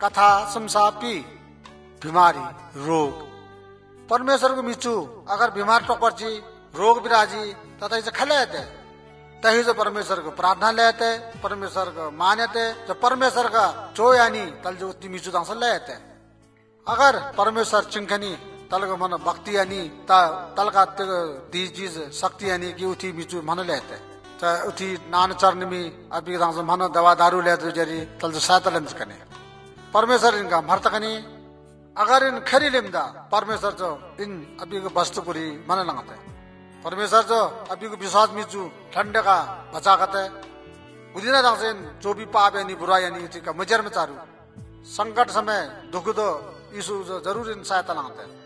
कथा समसापी बीमारी रोग परमेश्वर को मिचू अगर बीमार टोकरची रोग बिराजी तथा इसे खलेते तही जो परमेश्वर को प्रार्थना लेते परमेश्वर को मानते जो परमेश्वर का जो यानी तल जो उतनी मिचू तंग से लेते अगर परमेश्वर चिंकनी तल को मन भक्ति यानी तल का दी चीज शक्ति यानी की उठी मिचू मन लेते चाहे उठी नान चरण में अभी तंग से मन दवा दारू लेते जरी तल जो सातलंज कने परमेश्वर इनका मर्त कनी अगर इन खरी लिमदा परमेश्वर जो इन अभी को वस्तु कुरी मन लगाते परमेश्वर जो अभी को विश्वास मिचू ठंडे का बचा करते उदिना तंग से जो भी पाप यानी बुरा यानी उठी का मजर में चारू संकट समय दुख दो यीशु जो जरूर इन सहायता लगाते